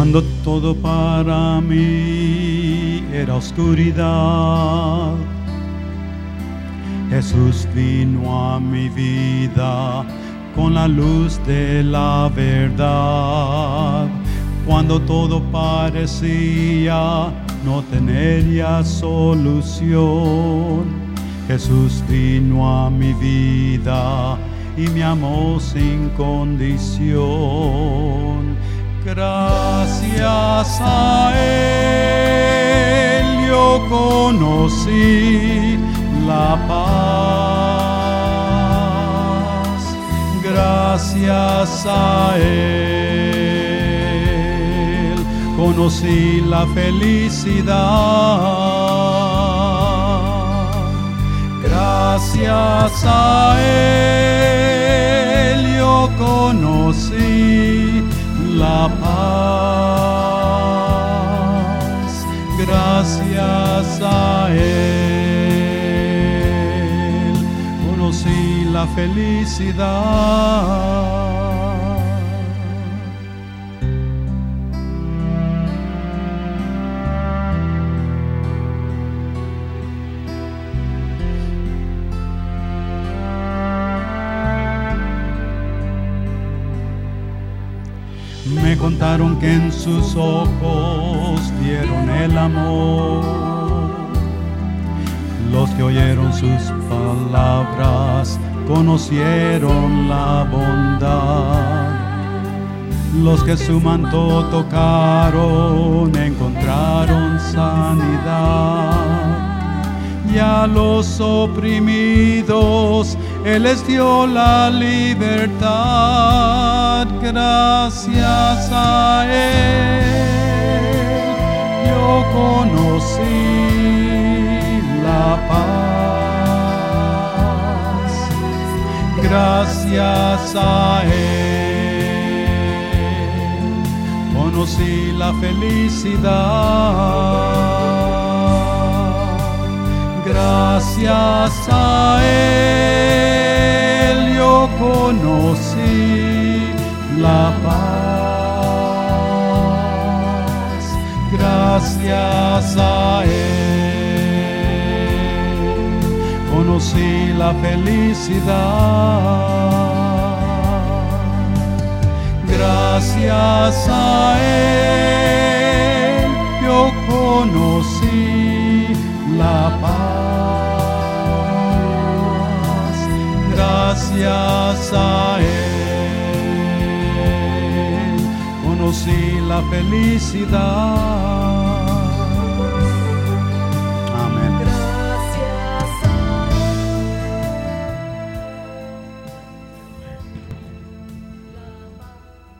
Cuando todo para mí era oscuridad, Jesús vino a mi vida con la luz de la verdad. Cuando todo parecía no tener ya solución, Jesús vino a mi vida y me amó sin condición. Gracias a Él yo conocí la paz. Gracias a Él conocí la felicidad. Gracias a Él yo conocí la paz. Gracias a Él conocí la felicidad. Me contaron que en sus ojos vieron el amor. Los que oyeron sus palabras conocieron la bondad. Los que su manto tocaron encontraron sanidad. Y a los oprimidos Él les dio la libertad. Gracias a Él yo conocí la paz. Gracias a Él conocí la felicidad. Gracias a Él yo conocí la paz. Gracias a Él conocí la felicidad. Gracias a Él yo conocí la paz. Gracias a Él conocí la felicidad.